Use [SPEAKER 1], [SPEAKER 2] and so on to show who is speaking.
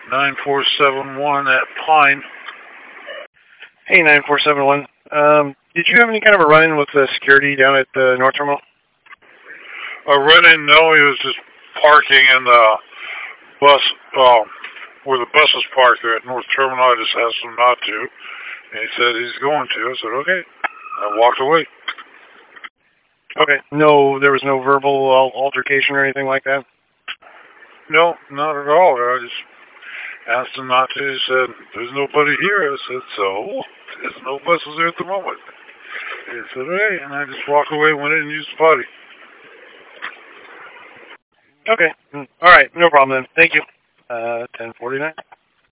[SPEAKER 1] 9471 at Pine.
[SPEAKER 2] Hey, 9471. Did you have any kind of a run-in with the security down at the North Terminal?
[SPEAKER 1] A run-in? No, he was just parking in the bus, where the bus is parked there at North Terminal. I just asked him not to. And he said he's going to. I said, okay. I walked away.
[SPEAKER 2] Okay. No, there was no verbal altercation or anything like that?
[SPEAKER 1] No, not at all. I just asked him not to. He said, there's nobody here. I said, so? There's no buses there at the moment. He said, hey, and I just walked away, went in and used the potty.
[SPEAKER 2] Okay. All right. No problem then. Thank you. 1049.